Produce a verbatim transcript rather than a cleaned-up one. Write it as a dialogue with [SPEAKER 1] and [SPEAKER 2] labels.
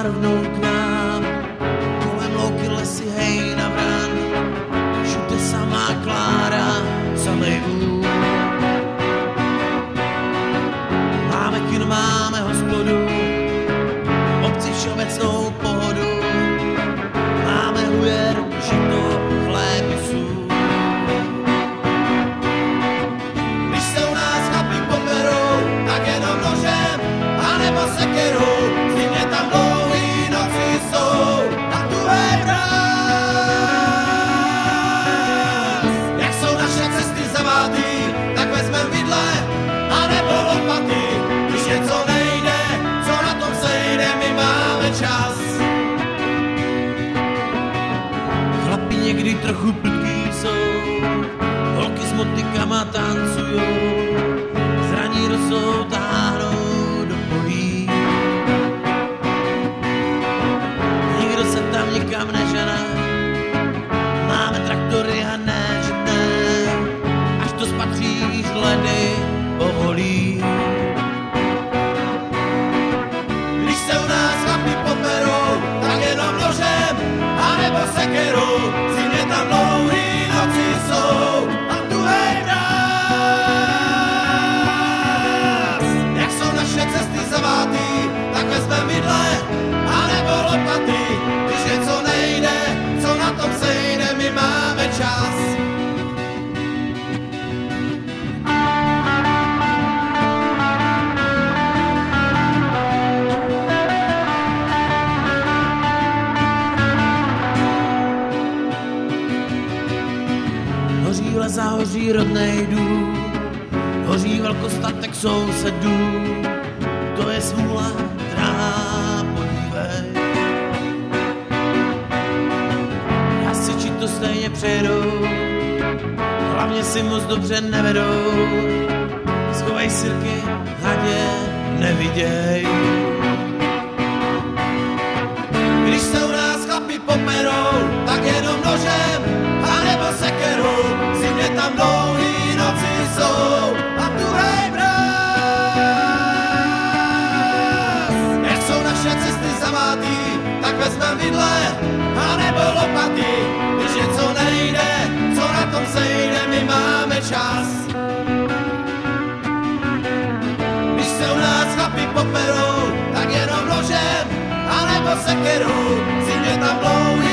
[SPEAKER 1] rovnou k nám. Kolem louky, lesy, hejna, vran, všude samá Klára, samej vůl. Máme kino, máme hospodu, obci všeobecnou pohodu. Máme hujer, žito, chléb i sůl. Když se u nás chlapi poperou, tak jenom nožem, anebo sekerou. Zimně tam dlouhý noci jsou, na tuhej mráz. Jak jsou naše cesty zavádý, tak vezmem vidle, anebo lopaty. Když něco nejde, co na tom sejde, my máme čas. Chlapi někdy trochu prudký jsou, holky s motykama tancujou, zraní rosou, táhnou do polí. Nikdo se tam nikam nežene, máme traktory a ne, že ne, až to spatříš ledy povolí. Když se u nás chlapi poperou, tak jenom nožem, anebo sekerou. Zimně tam dlouhý noci jsou, a tuhej mráz. Jak jsou naše cesty zavátý, tak vezmem vidle, anebo lopaty. Když něco nejde, co na tom sejde, my máme čas. Hoří lesa, hoří rodnej dům, hoří velkostatek sousedů. To je smůla, drahá, podívej. Hasiči to stejně přejedou, hlavně si moc dobře nevedou. Schovej sirky, hadě, neviděj. Když se u nás chlapi poperou, tak jenom nožem, anebo sekerou. Zimně tam dlouhý noci jsou, a tuhej mráz. Jak jsou naše cesty zavátý, tak vezmem vidle, anebo lopaty. Když něco nejde, co na tom sejde, my máme čas. Když se u nás chlapi poperou, tak jenom nožem, anebo sekerou. Zimně tam dlouhý